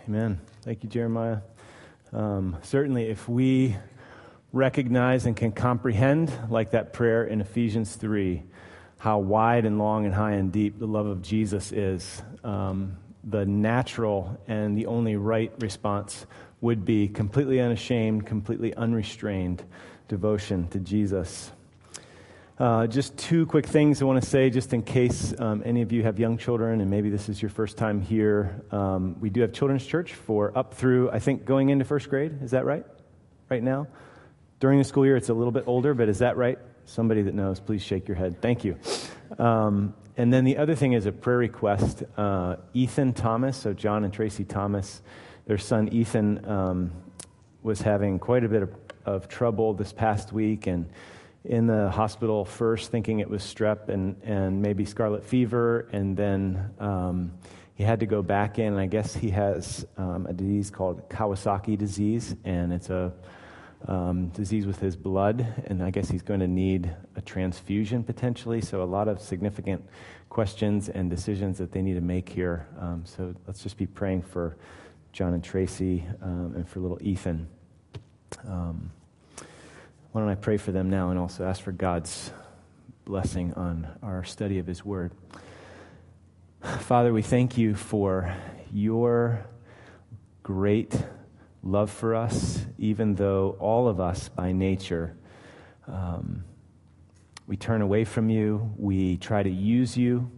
Amen. Thank you, Jeremiah. Certainly, if we recognize and can comprehend, like that prayer in Ephesians 3, how wide and long and high and deep the love of Jesus is, the natural and the only right response would be completely unashamed, completely unrestrained devotion to Jesus. Just two quick things I want to say, just in case any of you have young children and maybe this is your first time here. We do have children's church for up through, I think, going into first grade. Is that right? Right now? During the school year, it's a little bit older, but is that right? Somebody that knows, please shake your head. Thank you. And then the other thing is a prayer request. Ethan Thomas, so John and Tracy Thomas, their son Ethan was having quite a bit of trouble this past week, and in the hospital first thinking it was strep and maybe scarlet fever, and then he had to go back in. I guess he has a disease called Kawasaki disease, and it's a disease with his blood, and I guess he's going to need a transfusion potentially, so a lot of significant questions and decisions that they need to make here. So let's just be praying for John and Tracy and for little Ethan. Why don't I pray for them now and also ask for God's blessing on our study of His Word. Father, we thank you for your great love for us, even though all of us by nature, we turn away from you, we try to use you,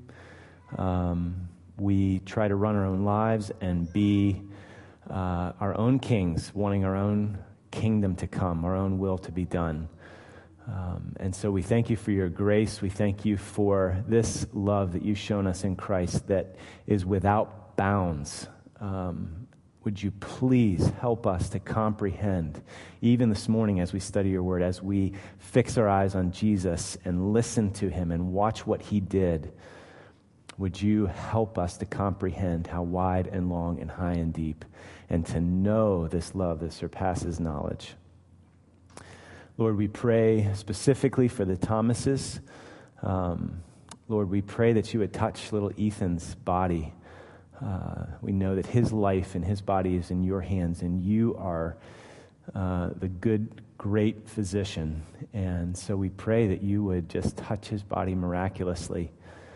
we try to run our own lives and be our own kings, wanting our own kingdom to come, our own will to be done. And so we thank you for your grace. We thank you for this love that you've shown us in Christ that is without bounds. Would you please help us to comprehend, even this morning as we study your word, as we fix our eyes on Jesus and listen to him and watch what he did, would you help us to comprehend how wide and long and high and deep, and to know this love that surpasses knowledge. Lord, we pray specifically for the Thomases. Lord, we pray that you would touch little Ethan's body. We know that his life and his body is in your hands, and you are the good, great physician. And so we pray that you would just touch his body miraculously.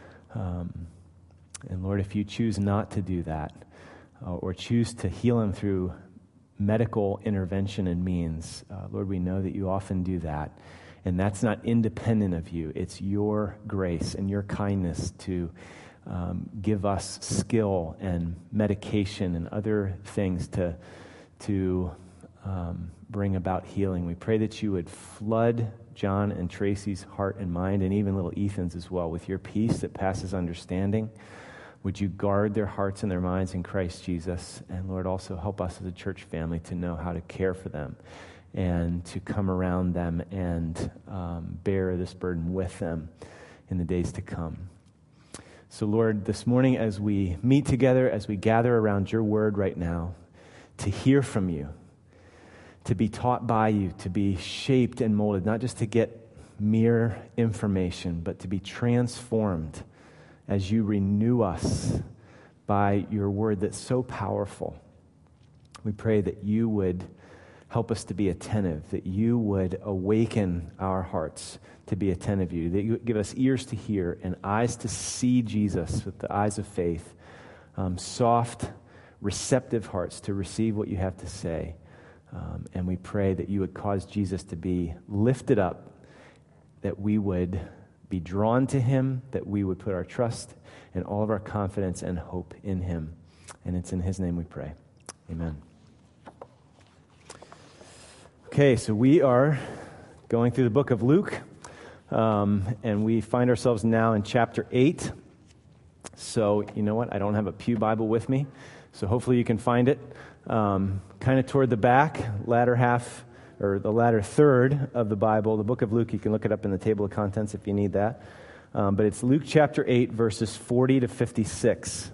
And Lord, if you choose not to do that, or choose to heal him through medical intervention and means, Lord, we know that you often do that. And that's not independent of you. It's your grace and your kindness to give us skill and medication and other things to bring about healing. We pray that you would flood John and Tracy's heart and mind, and even little Ethan's as well, with your peace that passes understanding. Would you guard their hearts and their minds in Christ Jesus? And Lord, also help us as a church family to know how to care for them and to come around them and bear this burden with them in the days to come. So Lord, this morning as we meet together, as we gather around your word right now, to hear from you, to be taught by you, to be shaped and molded, not just to get mere information, but to be transformed as you renew us by your word that's so powerful. We pray that you would help us to be attentive, that you would awaken our hearts to be attentive to you, that you would give us ears to hear and eyes to see Jesus with the eyes of faith, soft, receptive hearts to receive what you have to say. And we pray that you would cause Jesus to be lifted up, that we would be drawn to him, that we would put our trust and all of our confidence and hope in him. And it's in his name we pray. Amen. Okay, so we are going through the book of Luke, and we find ourselves now in chapter 8. So, you know what? I don't have a pew Bible with me, so hopefully you can find it kind of toward the back, latter half, or the latter third of the Bible, the book of Luke. You can look it up in the table of contents if you need that. But it's Luke chapter 8, verses 40 to 56.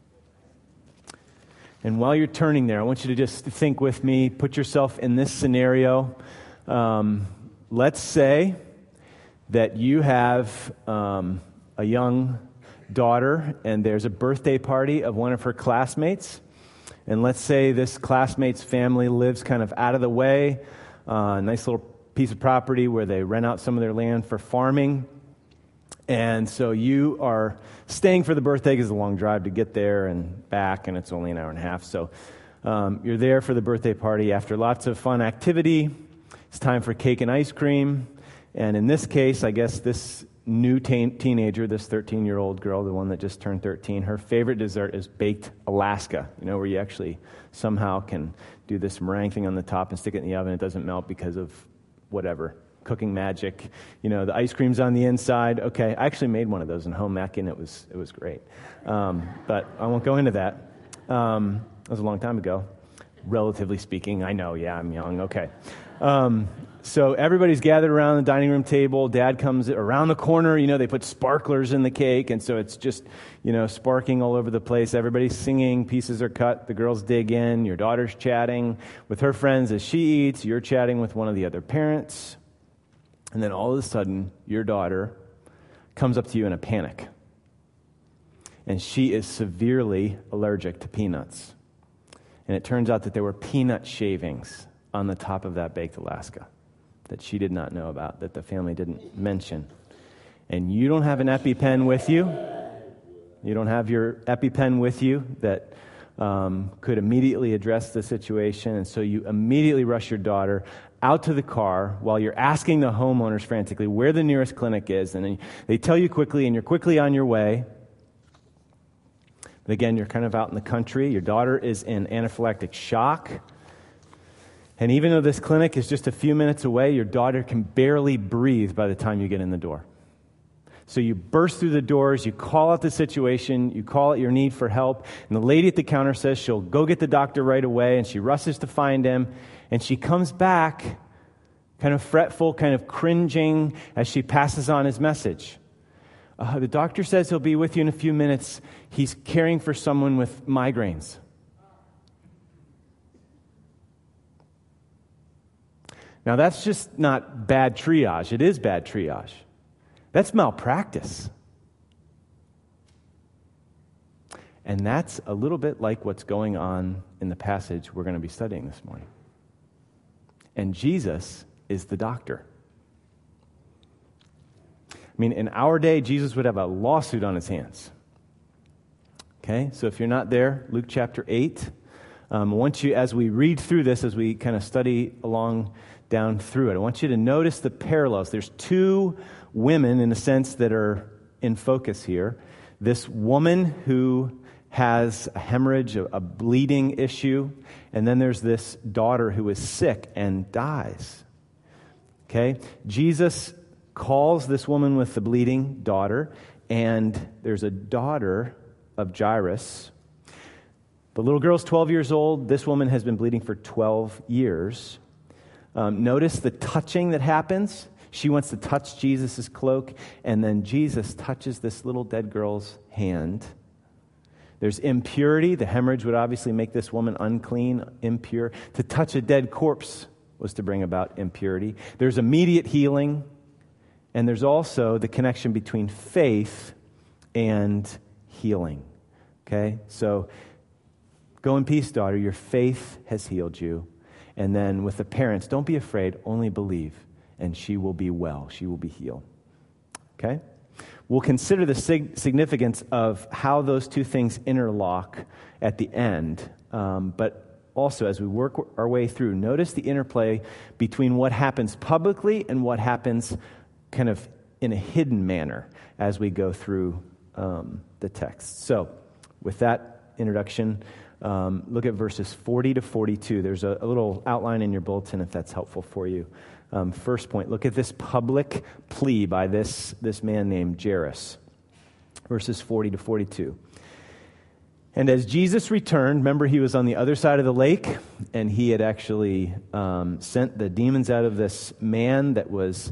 And while you're turning there, I want you to just think with me, put yourself in this scenario. Let's say that you have a young daughter, and there's a birthday party of one of her classmates. And let's say this classmate's family lives kind of out of the way, a nice little piece of property where they rent out some of their land for farming. And so you are staying for the birthday because it's a long drive to get there and back, and it's only an hour and a half. So you're there for the birthday party. After lots of fun activity, it's time for cake and ice cream. And in this case, I guess this new teenager, this 13-year-old girl, the one that just turned 13, her favorite dessert is baked Alaska, where you actually somehow can do this meringue thing on the top and stick it in the oven. It doesn't melt because of whatever, cooking magic. The ice cream's on the inside. Okay, I actually made one of those in home ec, and it was great. But I won't go into that. That was a long time ago, relatively speaking. I know, yeah, I'm young. Okay. So everybody's gathered around the dining room table. Dad comes around the corner. They put sparklers in the cake, and so it's just, sparking all over the place. Everybody's singing. Pieces are cut. The girls dig in. Your daughter's chatting with her friends as she eats. You're chatting with one of the other parents. And then all of a sudden, your daughter comes up to you in a panic. And she is severely allergic to peanuts. And it turns out that there were peanut shavings on the top of that baked Alaska that she did not know about, that the family didn't mention. And you don't have an EpiPen with you. You don't have your EpiPen with you that could immediately address the situation. And so you immediately rush your daughter out to the car while you're asking the homeowners frantically where the nearest clinic is. And then they tell you quickly, and you're quickly on your way. But again, you're kind of out in the country. Your daughter is in anaphylactic shock. And even though this clinic is just a few minutes away, your daughter can barely breathe by the time you get in the door. So you burst through the doors, you call out the situation, you call out your need for help, and the lady at the counter says she'll go get the doctor right away, and she rushes to find him, and she comes back kind of fretful, kind of cringing as she passes on his message. The doctor says he'll be with you in a few minutes. He's caring for someone with migraines. Now, that's just not bad triage. It is bad triage. That's malpractice. And that's a little bit like what's going on in the passage we're going to be studying this morning. And Jesus is the doctor. I mean, in our day, Jesus would have a lawsuit on his hands. Okay, so if you're not there, Luke chapter 8. I want you, as we read through this, as we kind of study along down through it, I want you to notice the parallels. There's two women, in a sense, that are in focus here. This woman who has a hemorrhage, a bleeding issue, and then there's this daughter who is sick and dies. Okay? Jesus calls this woman with the bleeding daughter, and there's a daughter of Jairus. The little girl's 12 years old. This woman has been bleeding for 12 years. Notice the touching that happens. She wants to touch Jesus' cloak, and then Jesus touches this little dead girl's hand. There's impurity. The hemorrhage would obviously make this woman unclean, impure. To touch a dead corpse was to bring about impurity. There's immediate healing, and there's also the connection between faith and healing. Okay? So, go in peace, daughter. Your faith has healed you. And then with the parents, don't be afraid, only believe, and she will be well. She will be healed. Okay? We'll consider the significance of how those two things interlock at the end. But also, as we work our way through, notice the interplay between what happens publicly and what happens kind of in a hidden manner as we go through the text. So, with that introduction, look at verses 40 to 42. There's a little outline in your bulletin if that's helpful for you. First point, look at this public plea by this man named Jairus. Verses 40 to 42. And as Jesus returned, remember he was on the other side of the lake, and he had actually sent the demons out of this man that was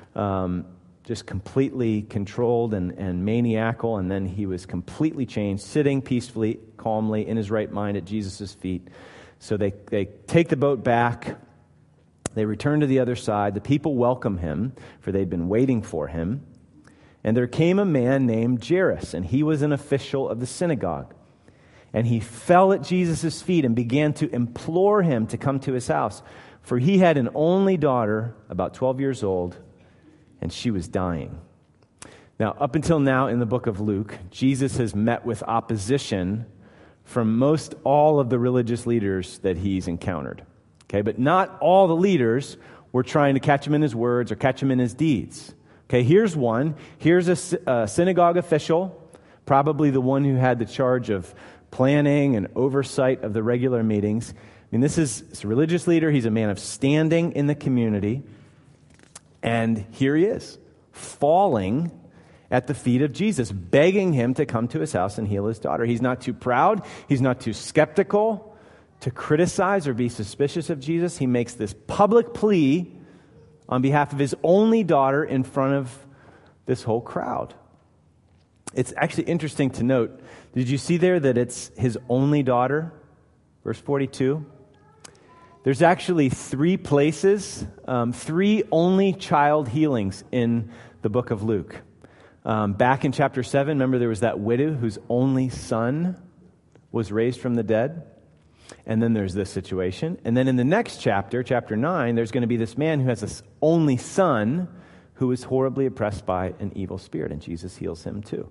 just completely controlled and maniacal, and then he was completely changed, sitting peacefully, calmly, in his right mind at Jesus' feet. So they take the boat back. They return to the other side. The people welcome him, for they'd been waiting for him. And there came a man named Jairus, and he was an official of the synagogue. And he fell at Jesus' feet and began to implore him to come to his house. For he had an only daughter, about 12 years old, and she was dying. Now, up until now in the book of Luke, Jesus has met with opposition from most all of the religious leaders that he's encountered. Okay, but not all the leaders were trying to catch him in his words or catch him in his deeds. Okay, here's one. Here's a synagogue official, probably the one who had the charge of planning and oversight of the regular meetings. I mean, this is a religious leader. He's a man of standing in the community. And here he is, falling at the feet of Jesus, begging him to come to his house and heal his daughter. He's not too proud. He's not too skeptical to criticize or be suspicious of Jesus. He makes this public plea on behalf of his only daughter in front of this whole crowd. It's actually interesting to note, did you see there that it's his only daughter? Verse 42. There's actually 3 places, 3 only child healings in the book of Luke. Back in chapter 7, remember there was that widow whose only son was raised from the dead? And then there's this situation. And then in the next chapter, chapter 9, there's going to be this man who has this only son who is horribly oppressed by an evil spirit, and Jesus heals him too.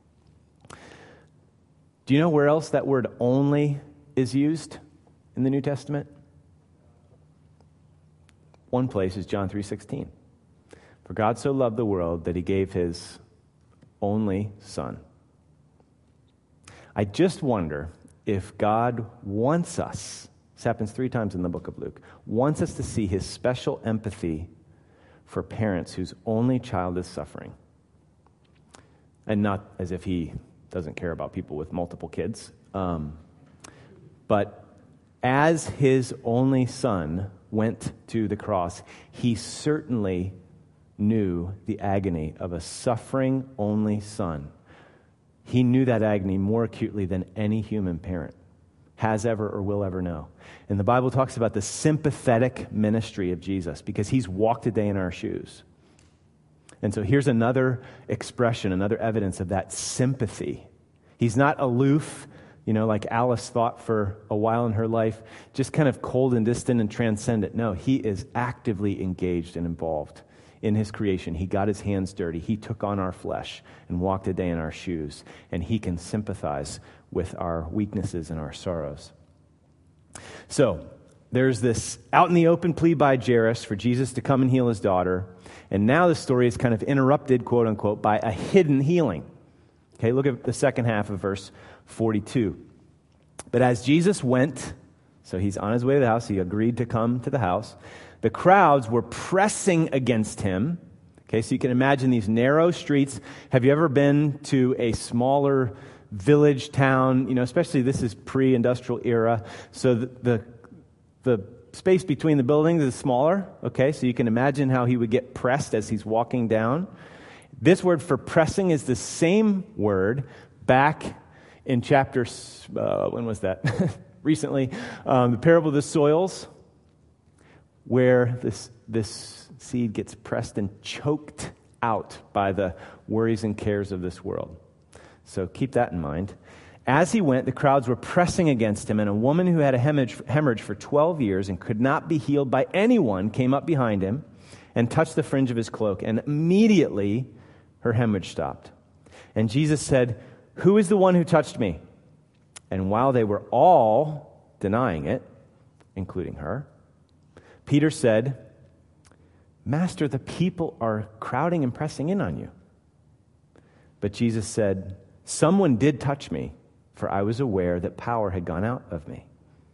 Do you know where else that word only is used in the New Testament? One place is John 3:16. For God so loved the world that he gave his only son. I just wonder if God wants us, this happens 3 times in the book of Luke, wants us to see his special empathy for parents whose only child is suffering. And not as if he doesn't care about people with multiple kids. But as his only son went to the cross, he certainly knew the agony of a suffering only son. He knew that agony more acutely than any human parent has ever or will ever know. And the Bible talks about the sympathetic ministry of Jesus because he's walked a day in our shoes. And so here's another expression, another evidence of that sympathy. He's not aloof, like Alice thought for a while in her life, just kind of cold and distant and transcendent. No, he is actively engaged and involved in his creation. He got his hands dirty. He took on our flesh and walked a day in our shoes. And he can sympathize with our weaknesses and our sorrows. So there's this out in the open plea by Jairus for Jesus to come and heal his daughter. And now the story is kind of interrupted, quote unquote, by a hidden healing. Okay, look at the second half of verse 42. But as Jesus went, so he's on his way to the house, he agreed to come to the house. The crowds were pressing against him. Okay, so you can imagine these narrow streets. Have you ever been to a smaller village town? Especially this is pre-industrial era. So the space between the buildings is smaller. Okay, so you can imagine how he would get pressed as he's walking down. This word for pressing is the same word back in chapter, when was that? Recently, the parable of the soils, where this seed gets pressed and choked out by the worries and cares of this world. So keep that in mind. As he went, the crowds were pressing against him, and a woman who had a hemorrhage for 12 years and could not be healed by anyone came up behind him and touched the fringe of his cloak, and immediately her hemorrhage stopped. And Jesus said, "Who is the one who touched me?" And while they were all denying it, including her, Peter said, "Master, the people are crowding and pressing in on you." But Jesus said, "Someone did touch me, for I was aware that power had gone out of me."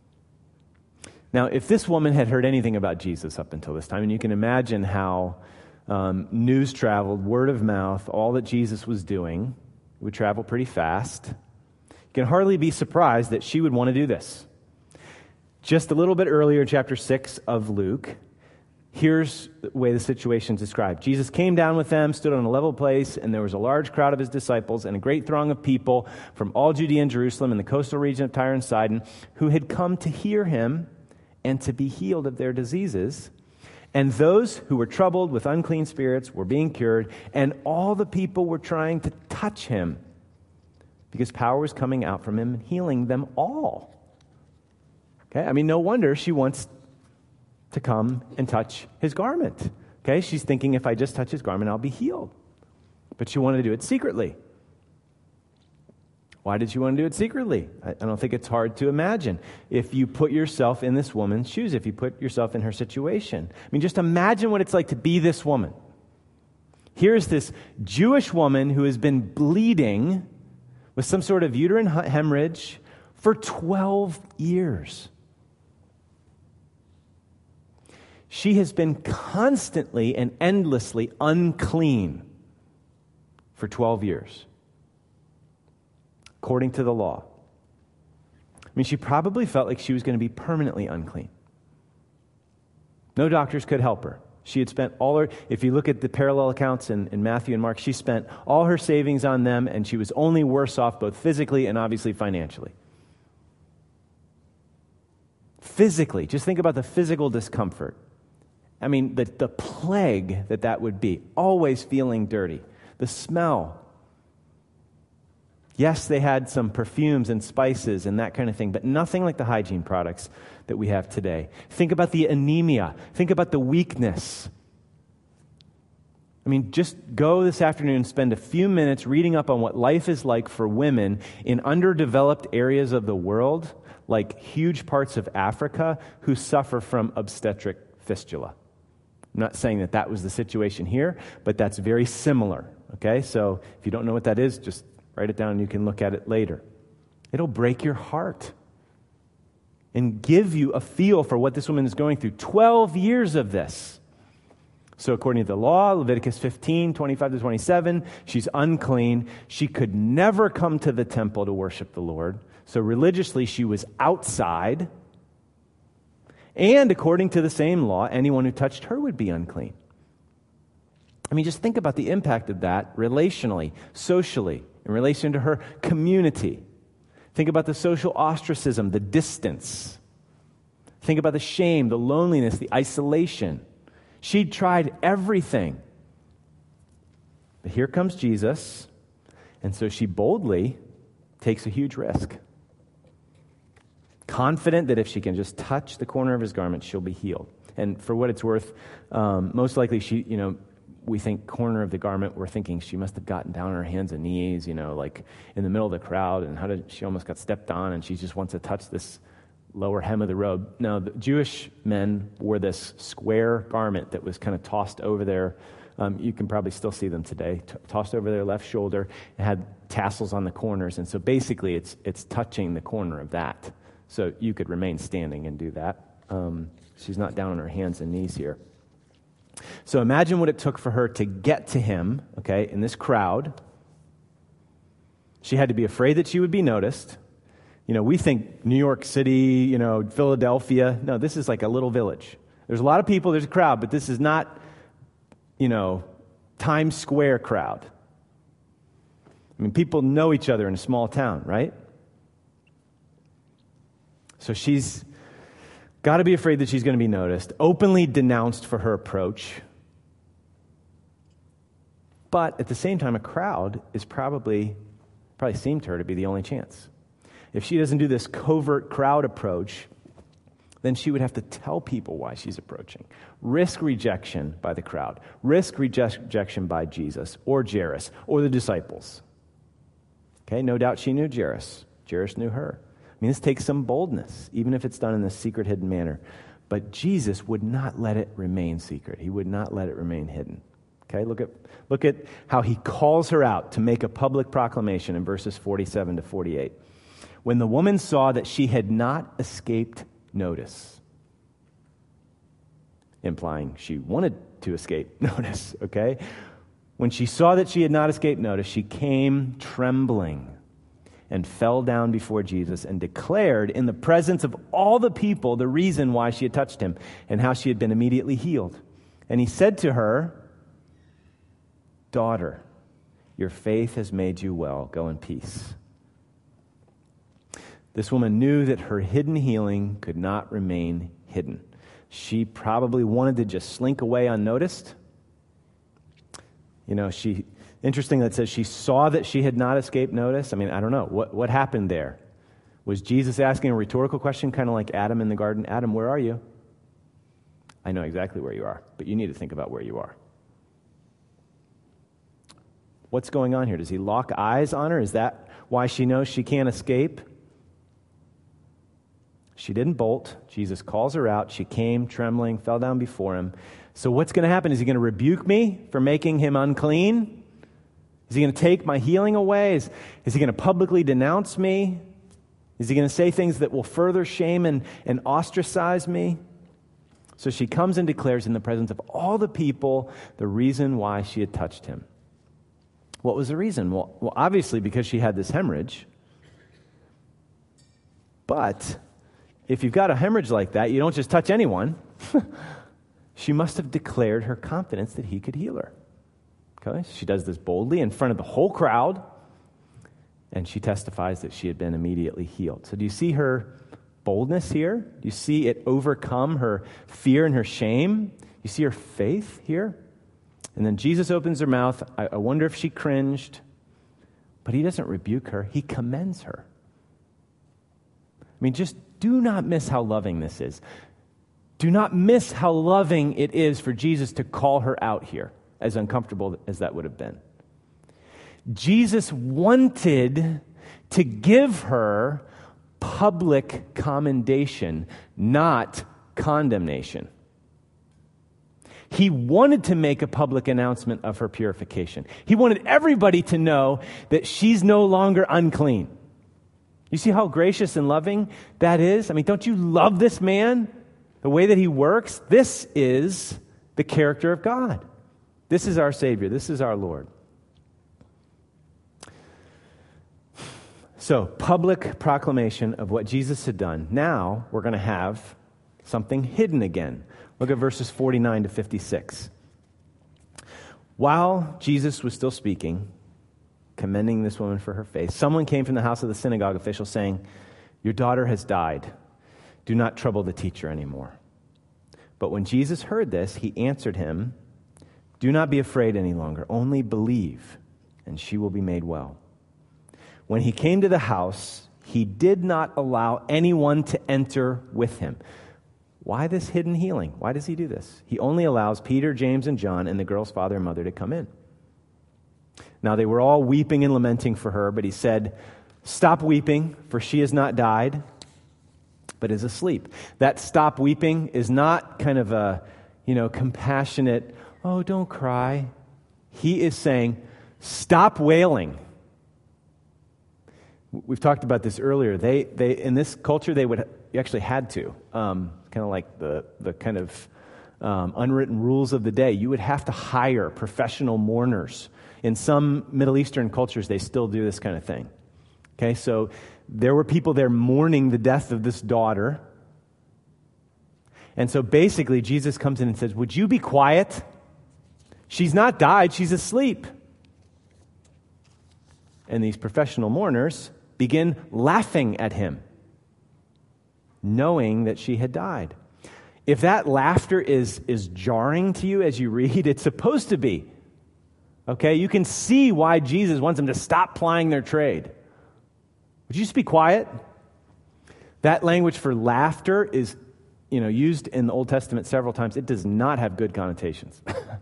Now, if this woman had heard anything about Jesus up until this time, and you can imagine how news traveled, word of mouth, all that Jesus was doing would travel pretty fast, you can hardly be surprised that she would want to do this. Just a little bit earlier in chapter 6 of Luke, here's the way the situation is described. Jesus came down with them, stood on a level place, and there was a large crowd of his disciples and a great throng of people from all Judea and Jerusalem and the coastal region of Tyre and Sidon who had come to hear him and to be healed of their diseases. And those who were troubled with unclean spirits were being cured, and all the people were trying to touch him because power was coming out from him and healing them all. Okay, I mean, no wonder she wants to come and touch his garment. Okay, she's thinking, if I just touch his garment, I'll be healed. But she wanted to do it secretly. Why did she want to do it secretly? I don't think it's hard to imagine. If you put yourself in this woman's shoes, if you put yourself in her situation. I mean, just imagine what it's like to be this woman. Here's this Jewish woman who has been bleeding with some sort of uterine hemorrhage for 12 years. She has been constantly and endlessly unclean for 12 years, according to the law. I mean, she probably felt like she was going to be permanently unclean. No doctors could help her. She had spent all her, if you look at the parallel accounts in Matthew and Mark, she spent all her savings on them, and she was only worse off both physically and obviously financially. Physically, just think about the physical discomfort. I mean, the plague that would be, always feeling dirty, the smell. Yes, they had some perfumes and spices and that kind of thing, but nothing like the hygiene products that we have today. Think about the anemia. Think about the weakness. I mean, just go this afternoon and spend a few minutes reading up on what life is like for women in underdeveloped areas of the world, like huge parts of Africa, who suffer from obstetric fistula. I'm not saying that was the situation here, but that's very similar. Okay, so if you don't know what that is, just write it down and you can look at it later. It'll break your heart and give you a feel for what this woman is going through. 12 years of this. So according to the law, Leviticus 15, 25 to 27, she's unclean. She could never come to the temple to worship the Lord. So religiously, she was outside. And according to the same law, anyone who touched her would be unclean. I mean, just think about the impact of that relationally, socially, in relation to her community. Think about the social ostracism, the distance. Think about the shame, the loneliness, the isolation. She'd tried everything. But here comes Jesus, and so she boldly takes a huge risk. Confident that if she can just touch the corner of his garment, she'll be healed. And for what it's worth, most likely we think corner of the garment, we're thinking she must have gotten down on her hands and knees, like in the middle of the crowd, and she almost got stepped on, and she just wants to touch this lower hem of the robe. No, the Jewish men wore this square garment that was kind of tossed over their, you can probably still see them today, tossed over their left shoulder. It had tassels on the corners, and so basically it's touching the corner of that. So you could remain standing and do that. She's not down on her hands and knees here. So imagine what it took for her to get to him, okay, in this crowd. She had to be afraid that she would be noticed. We think New York City, Philadelphia. No, this is like a little village. There's a lot of people, there's a crowd, but this is not, Times Square crowd. I mean, people know each other in a small town, right? So she's got to be afraid that she's going to be noticed, openly denounced for her approach. But at the same time, a crowd is probably seemed to her to be the only chance. If she doesn't do this covert crowd approach, then she would have to tell people why she's approaching. Risk rejection by the crowd. Risk rejection by Jesus or Jairus or the disciples. Okay, no doubt she knew Jairus. Jairus knew her. I mean, this takes some boldness, even if it's done in this secret, hidden manner. But Jesus would not let it remain secret. He would not let it remain hidden. Okay, look at how he calls her out to make a public proclamation in verses 47 to 48. When the woman saw that she had not escaped notice, implying she wanted to escape notice, okay? When she saw that she had not escaped notice, she came trembling and fell down before Jesus and declared in the presence of all the people the reason why she had touched him and how she had been immediately healed. And he said to her, "Daughter, your faith has made you well. Go in peace." This woman knew that her hidden healing could not remain hidden. She probably wanted to just slink away unnoticed. She Interesting that says she saw that she had not escaped notice. I mean, I don't know. What happened there? Was Jesus asking a rhetorical question, kind of like Adam in the garden? Adam, where are you? I know exactly where you are, but you need to think about where you are. What's going on here? Does he lock eyes on her? Is that why she knows she can't escape? She didn't bolt. Jesus calls her out. She came trembling, fell down before him. So what's going to happen? Is he going to rebuke me for making him unclean? Is he going to take my healing away? Is he going to publicly denounce me? Is he going to say things that will further shame and ostracize me? So she comes and declares in the presence of all the people the reason why she had touched him. What was the reason? Well, obviously because she had this hemorrhage. But if you've got a hemorrhage like that, you don't just touch anyone. She must have declared her confidence that he could heal her. Okay? She does this boldly in front of the whole crowd, and she testifies that she had been immediately healed. So do you see her boldness here? Do you see it overcome her fear and her shame? You see her faith here? And then Jesus opens her mouth. I wonder if she cringed, but he doesn't rebuke her. He commends her. I mean, just do not miss how loving this is. Do not miss how loving it is for Jesus to call her out here, as uncomfortable as that would have been. Jesus wanted to give her public commendation, not condemnation. He wanted to make a public announcement of her purification. He wanted everybody to know that she's no longer unclean. You see how gracious and loving that is? I mean, don't you love this man? The way that he works? This is the character of God. This is our Savior. This is our Lord. So, public proclamation of what Jesus had done. Now, we're going to have something hidden again. Look at verses 49 to 56. While Jesus was still speaking, commending this woman for her faith, someone came from the house of the synagogue official saying, "Your daughter has died. Do not trouble the teacher anymore." But when Jesus heard this, he answered him, "Do not be afraid any longer. Only believe, and she will be made well." When he came to the house, he did not allow anyone to enter with him. Why this hidden healing? Why does he do this? He only allows Peter, James, and John, and the girl's father and mother to come in. Now they were all weeping and lamenting for her, but he said, "Stop weeping, for she has not died, but is asleep." That stop weeping is not kind of a, compassionate, "Oh, don't cry." He is saying, stop wailing. We've talked about this earlier. They in this culture, you actually had to, kind of like the kind of unwritten rules of the day. You would have to hire professional mourners. In some Middle Eastern cultures, they still do this kind of thing. Okay, so there were people there mourning the death of this daughter. And so basically, Jesus comes in and says, "Would you be quiet? She's not died, she's asleep." And these professional mourners begin laughing at him, knowing that she had died. If that laughter is jarring to you as you read, it's supposed to be. Okay, you can see why Jesus wants them to stop plying their trade. Would you just be quiet? That language for laughter is, used in the Old Testament several times. It does not have good connotations.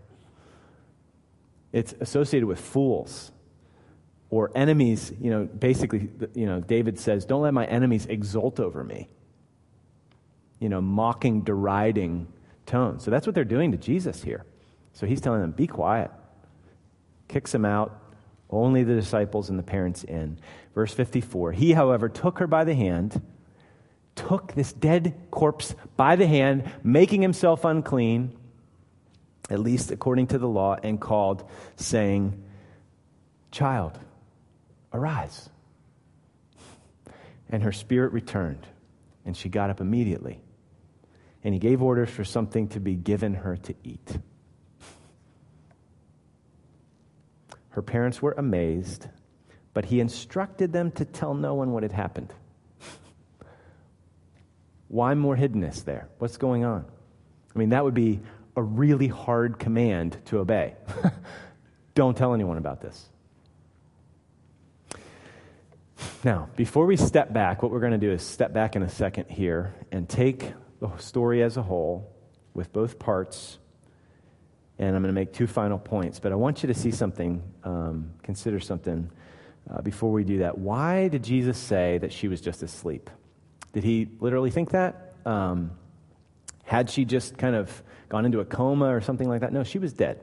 It's associated with fools or enemies. Basically, David says, "Don't let my enemies exult over me." Mocking, deriding tone. So that's what they're doing to Jesus here. So he's telling them, be quiet. Kicks them out. Only the disciples and the parents in. Verse 54, he, however, took her by the hand, took this dead corpse by the hand, making himself unclean, at least according to the law, and called, saying, "Child, arise." And her spirit returned, and she got up immediately. And he gave orders for something to be given her to eat. Her parents were amazed, but he instructed them to tell no one what had happened. Why more hiddenness there? What's going on? I mean, that would be a really hard command to obey. don't tell anyone about this. Now, before we step back, what we're going to do is step back in a second here and take the story as a whole with both parts, and I'm going to make two final points. But I want you to see something, consider something before we do that. Why did Jesus say that she was just asleep? Did he literally think that? Had she just kind of gone into a coma or something like that? No, she was dead.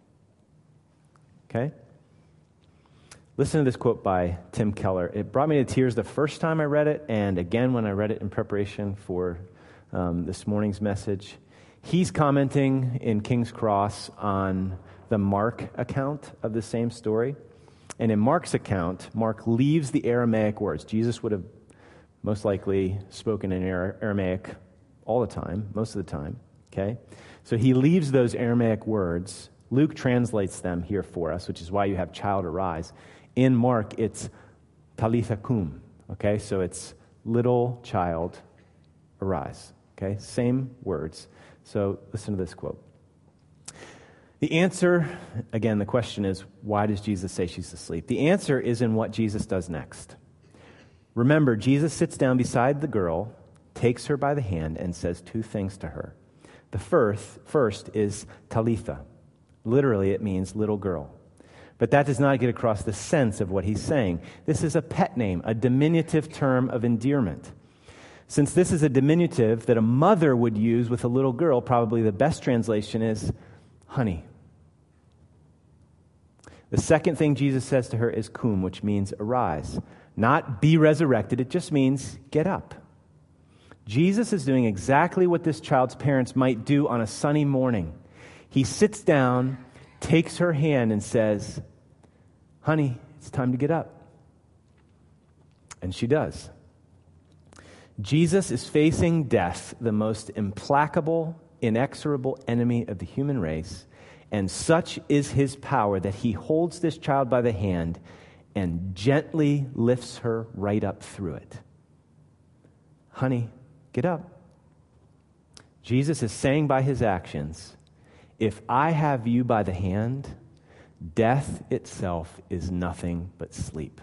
Okay? Listen to this quote by Tim Keller. It brought me to tears the first time I read it, and again when I read it in preparation for this morning's message. He's commenting in King's Cross on the Mark account of the same story. And in Mark's account, Mark leaves the Aramaic words. Jesus would have most likely spoken in Aramaic all the time, most of the time. Okay? So he leaves those Aramaic words. Luke translates them here for us, which is why you have child arise. In Mark, it's Talitha cum. Okay? So it's little child arise. Okay? Same words. So listen to this quote. The answer, again, the question is, why does Jesus say she's asleep? The answer is in what Jesus does next. Remember, Jesus sits down beside the girl, takes her by the hand, and says two things to her. The first is Talitha. Literally, it means little girl. But that does not get across the sense of what he's saying. This is a pet name, a diminutive term of endearment. Since this is a diminutive that a mother would use with a little girl, probably the best translation is honey. The second thing Jesus says to her is cum, which means arise. Not be resurrected, it just means get up. Jesus is doing exactly what this child's parents might do on a sunny morning. He sits down, takes her hand, and says, honey, it's time to get up. And she does. Jesus is facing death, the most implacable, inexorable enemy of the human race, and such is his power that he holds this child by the hand and gently lifts her right up through it. Honey, get up. Jesus is saying by his actions, if I have you by the hand, death itself is nothing but sleep.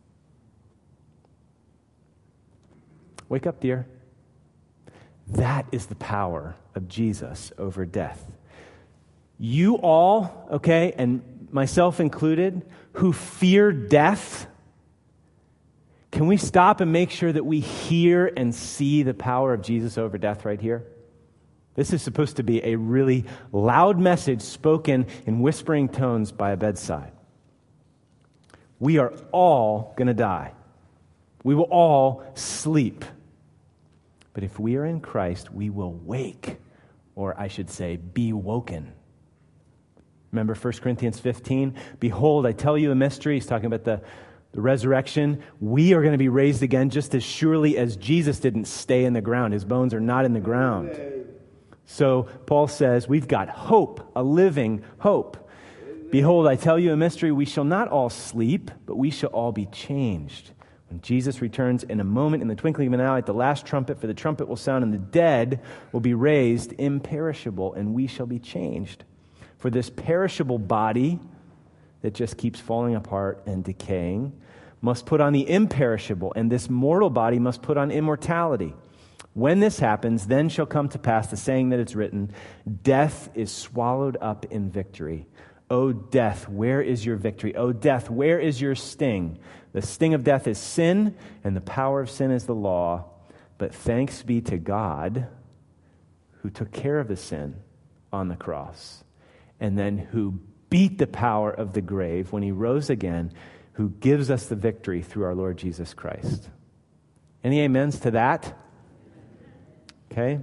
Wake up, dear. That is the power of Jesus over death. You all, okay, and myself included, who fear death, can we stop and make sure that we hear and see the power of Jesus over death right here? This is supposed to be a really loud message spoken in whispering tones by a bedside. We are all going to die. We will all sleep. But if we are in Christ, we will wake, or I should say, be woken. Remember 1 Corinthians 15? Behold, I tell you a mystery. He's talking about the resurrection. We are going to be raised again just as surely as Jesus didn't stay in the ground. His bones are not in the ground. So Paul says, we've got hope, a living hope. Behold, I tell you a mystery. We shall not all sleep, but we shall all be changed. When Jesus returns in a moment, in the twinkling of an eye, at the last trumpet, for the trumpet will sound, and the dead will be raised imperishable, and we shall be changed. For this perishable body that just keeps falling apart and decaying must put on the imperishable, and this mortal body must put on immortality. When this happens, then shall come to pass the saying that it's written, death is swallowed up in victory. O death, where is your victory? O death, where is your sting? The sting of death is sin, and the power of sin is the law. But thanks be to God who took care of the sin on the cross, and then who beat the power of the grave when he rose again, who gives us the victory through our Lord Jesus Christ. Any amens to that? Okay.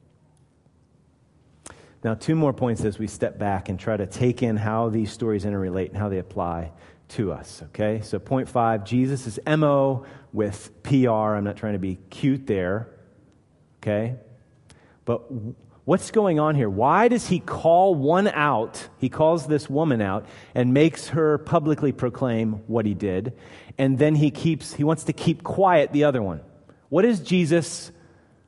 Now, two more points as we step back and try to take in how these stories interrelate and how they apply to us, okay? So point 5, Jesus' MO with PR. I'm not trying to be cute there, okay? But what's going on here? Why does he call one out? He calls this woman out and makes her publicly proclaim what he did, and then he wants to keep quiet the other one. What is Jesus'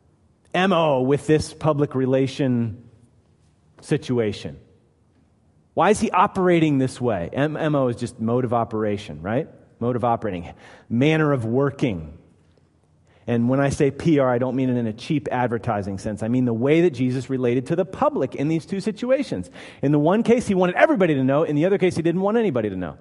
MO with this public relation situation? Why is he operating this way? MO is just mode of operation, right? Mode of operating, manner of working. And when I say PR, I don't mean it in a cheap advertising sense. I mean the way that Jesus related to the public in these two situations. In the one case, he wanted everybody to know. In the other case, he didn't want anybody to know.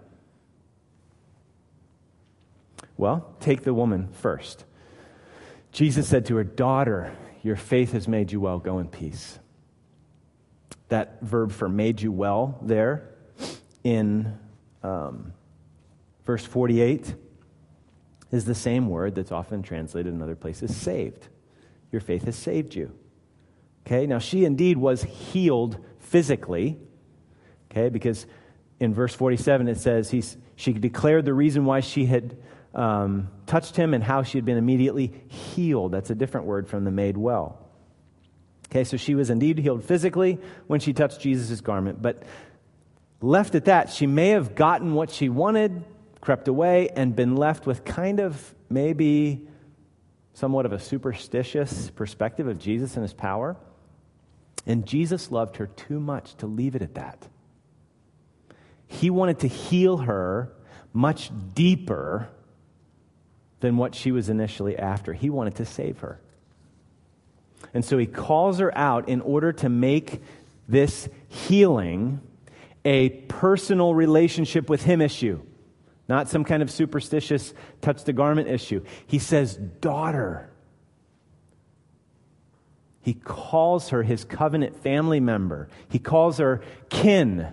Well, take the woman first. Jesus said to her, "Daughter, your faith has made you well. Go in peace." That verb for "made you well" there in verse 48 is the same word that's often translated in other places, saved. Your faith has saved you. Okay, now she indeed was healed physically, okay, because in verse 47 it says she declared the reason why she had touched him and how she had been immediately healed. That's a different word from the made well. Okay, so she was indeed healed physically when she touched Jesus' garment, but left at that, she may have gotten what she wanted, crept away, and been left with kind of maybe somewhat of a superstitious perspective of Jesus and his power. And Jesus loved her too much to leave it at that. He wanted to heal her much deeper than what she was initially after. He wanted to save her. And so he calls her out in order to make this healing a personal relationship with him issue, not some kind of superstitious touch the garment issue. He says, "Daughter." He calls her his covenant family member. He calls her kin.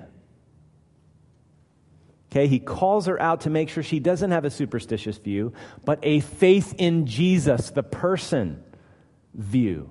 Okay, he calls her out to make sure she doesn't have a superstitious view, but a faith in Jesus, the person, view.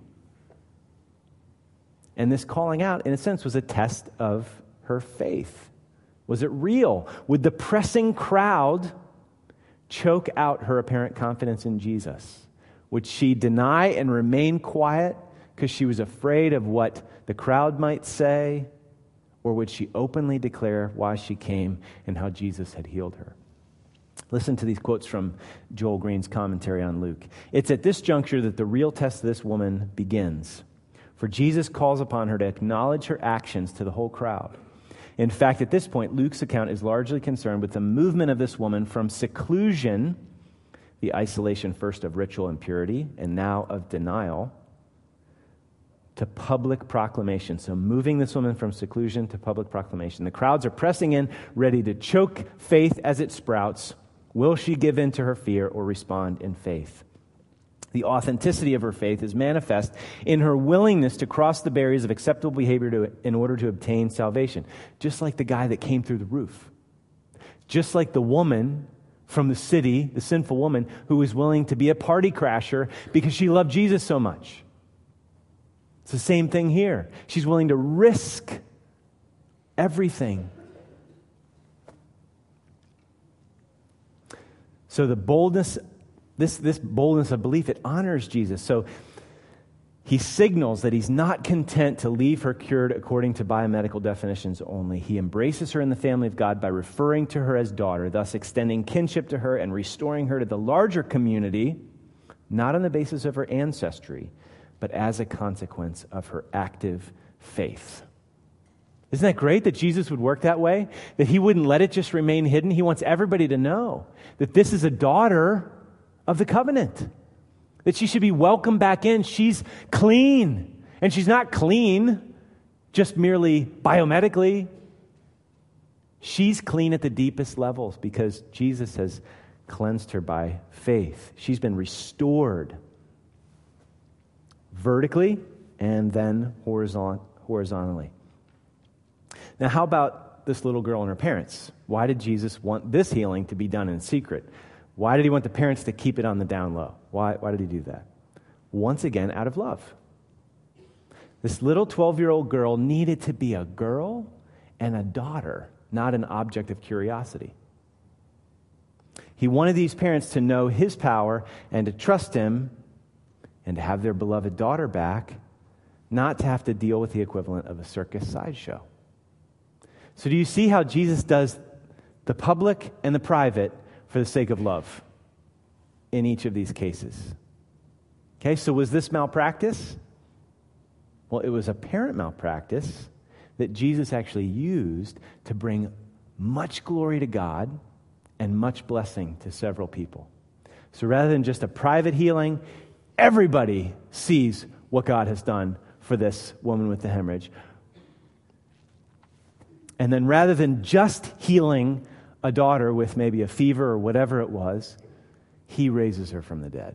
And this calling out, in a sense, was a test of her faith. Was it real? Would the pressing crowd choke out her apparent confidence in Jesus? Would she deny and remain quiet because she was afraid of what the crowd might say? Or would she openly declare why she came and how Jesus had healed her? Listen to these quotes from Joel Green's commentary on Luke. It's at this juncture that the real test of this woman begins. For Jesus calls upon her to acknowledge her actions to the whole crowd. In fact, at this point, Luke's account is largely concerned with the movement of this woman from seclusion, the isolation first of ritual impurity and now of denial, to public proclamation. So moving this woman from seclusion to public proclamation. The crowds are pressing in, ready to choke faith as it sprouts. Will she give in to her fear or respond in faith? The authenticity of her faith is manifest in her willingness to cross the barriers of acceptable behavior in order to obtain salvation. Just like the guy that came through the roof. Just like the woman from the city, the sinful woman, who was willing to be a party crasher because she loved Jesus so much. It's the same thing here. She's willing to risk everything. So the boldness, this boldness of belief, it honors Jesus. So he signals that he's not content to leave her cured according to biomedical definitions only. He embraces her in the family of God by referring to her as daughter, thus extending kinship to her and restoring her to the larger community, not on the basis of her ancestry, but as a consequence of her active faith. Isn't that great that Jesus would work that way? That he wouldn't let it just remain hidden. He wants everybody to know that this is a daughter of the covenant. That she should be welcomed back in. She's clean. And she's not clean just merely biomedically. She's clean at the deepest levels because Jesus has cleansed her by faith. She's been restored vertically and then horizontally. Now, how about this little girl and her parents? Why did Jesus want this healing to be done in secret? Why did he want the parents to keep it on the down low? Why did he do that? Once again, out of love. This little 12-year-old girl needed to be a girl and a daughter, not an object of curiosity. He wanted these parents to know his power and to trust him and to have their beloved daughter back, not to have to deal with the equivalent of a circus sideshow. So do you see how Jesus does the public and the private for the sake of love in each of these cases? Okay, so was this malpractice? Well, it was apparent malpractice that Jesus actually used to bring much glory to God and much blessing to several people. So rather than just a private healing, everybody sees what God has done for this woman with the hemorrhage. And then rather than just healing a daughter with maybe a fever or whatever it was, he raises her from the dead.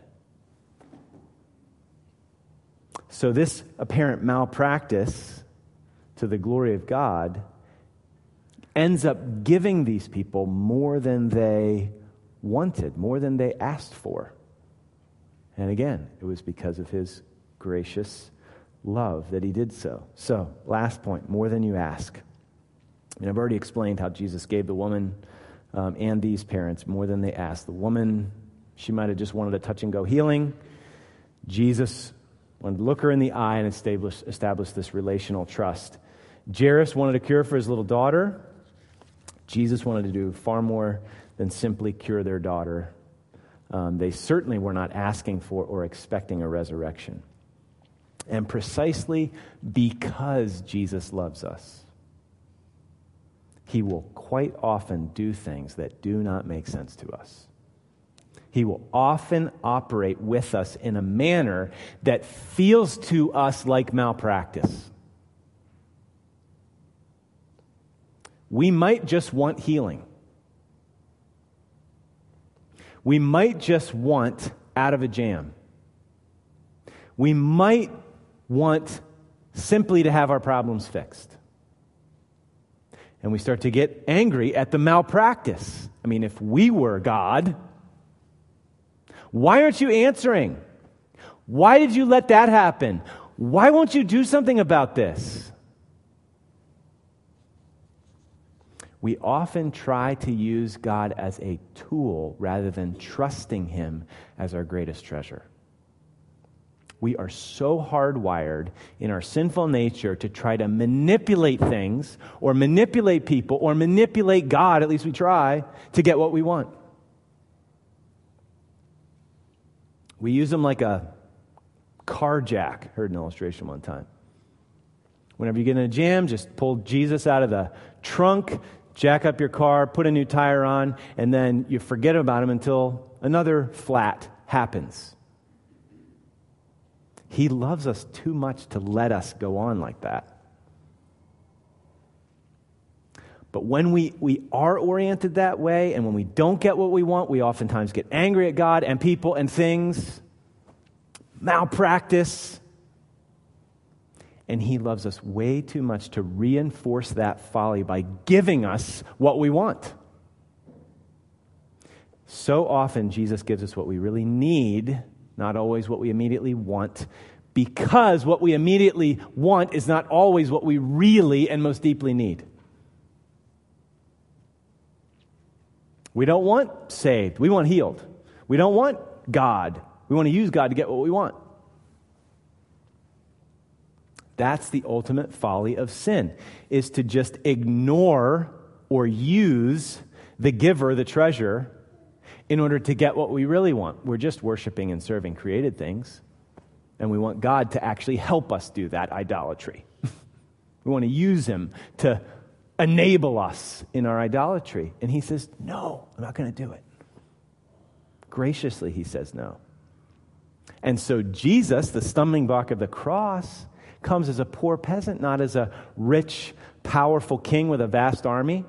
So this apparent malpractice to the glory of God ends up giving these people more than they wanted, more than they asked for. And again, it was because of his gracious love that he did so. So, last point, more than you ask. And I've already explained how Jesus gave the woman and these parents more than they asked. The woman, she might have just wanted a touch-and-go healing. Jesus wanted to look her in the eye and establish this relational trust. Jairus wanted a cure for his little daughter. Jesus wanted to do far more than simply cure their daughter. They certainly were not asking for or expecting a resurrection. And precisely because Jesus loves us, he will quite often do things that do not make sense to us. He will often operate with us in a manner that feels to us like malpractice. We might just want healing. We might just want out of a jam. We might want simply to have our problems fixed. And we start to get angry at the malpractice. I mean, if we were God, why aren't you answering? Why did you let that happen? Why won't you do something about this? We often try to use God as a tool rather than trusting him as our greatest treasure. We are so hardwired in our sinful nature to try to manipulate things or manipulate people or manipulate God, at least we try, to get what we want. We use them like a car jack. Heard an illustration one time. Whenever you get in a jam, just pull Jesus out of the trunk, jack up your car, put a new tire on, and then you forget about him until another flat happens. He loves us too much to let us go on like that. But when we are oriented that way, and when we don't get what we want, we oftentimes get angry at God and people and things, malpractice. And he loves us way too much to reinforce that folly by giving us what we want. So often, Jesus gives us what we really need, not always what we immediately want, because what we immediately want is not always what we really and most deeply need. We don't want saved. We want healed. We don't want God. We want to use God to get what we want. That's the ultimate folly of sin, is to just ignore or use the giver, the treasure, in order to get what we really want. We're just worshiping and serving created things, and we want God to actually help us do that idolatry. We want to use him to enable us in our idolatry. And he says, no, I'm not going to do it. Graciously, he says no. And so Jesus, the stumbling block of the cross, comes as a poor peasant, not as a rich, powerful king with a vast army.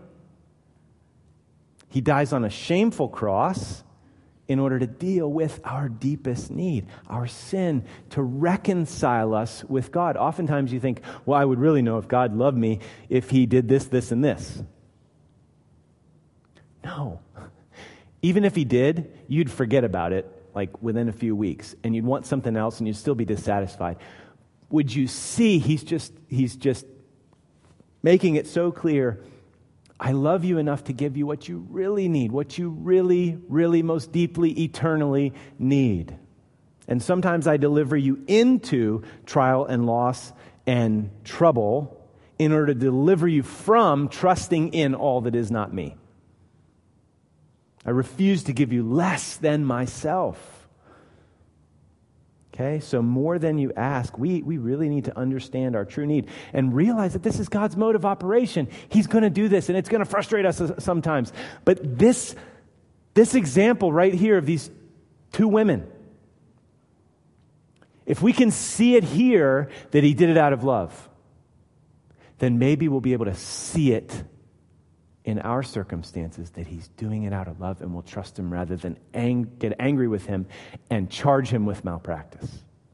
He dies on a shameful cross in order to deal with our deepest need, our sin, to reconcile us with God. Oftentimes you think, well, I would really know if God loved me if he did this, this, and this. No. Even if he did, you'd forget about it like within a few weeks, and you'd want something else and you'd still be dissatisfied. Would you see he's just making it so clear, I love you enough to give you what you really need, what you really, really most deeply, eternally need. And sometimes I deliver you into trial and loss and trouble in order to deliver you from trusting in all that is not me. I refuse to give you less than myself. Okay, so more than you ask, we really need to understand our true need and realize that this is God's mode of operation. He's going to do this, and it's going to frustrate us sometimes. But this example right here of these two women, if we can see it here that he did it out of love, then maybe we'll be able to see it in our circumstances that he's doing it out of love, and we'll trust him rather than get angry with him and charge him with malpractice.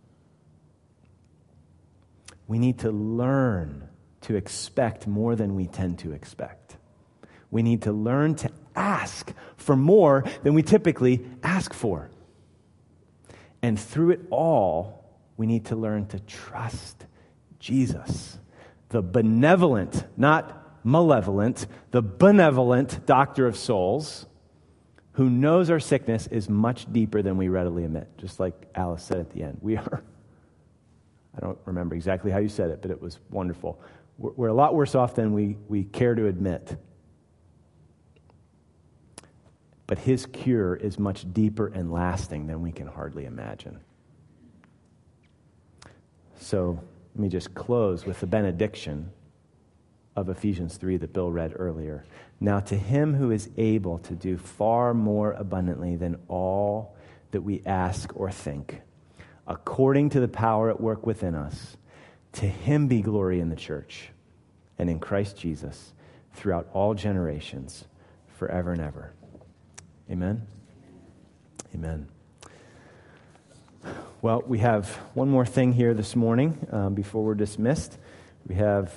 We need to learn to expect more than we tend to expect. We need to learn to ask for more than we typically ask for. And through it all, we need to learn to trust Jesus, the benevolent, not malevolent, the benevolent doctor of souls, who knows our sickness is much deeper than we readily admit. Just like Alice said at the end. I don't remember exactly how you said it, but it was wonderful. We're a lot worse off than we care to admit. But his cure is much deeper and lasting than we can hardly imagine. So let me just close with the benediction of Ephesians 3 that Bill read earlier. Now to him who is able to do far more abundantly than all that we ask or think, according to the power at work within us, to him be glory in the church and in Christ Jesus throughout all generations, forever and ever. Amen? Amen. Well, we have one more thing here this morning before we're dismissed. We have